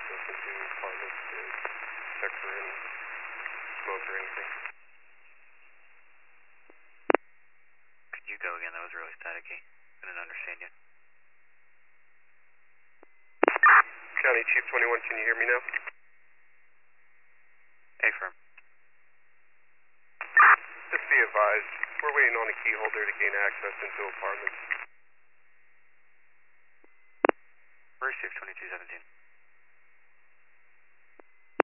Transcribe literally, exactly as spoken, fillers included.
access into apartments to check for any smoke or anything. Could you go again? That was really staticky. I didn't understand you. County Chief twenty-one, can you hear me now? Affirm. Just be advised, we're waiting on a key holder to gain access into apartments. Where's Chief twenty-two seventeen?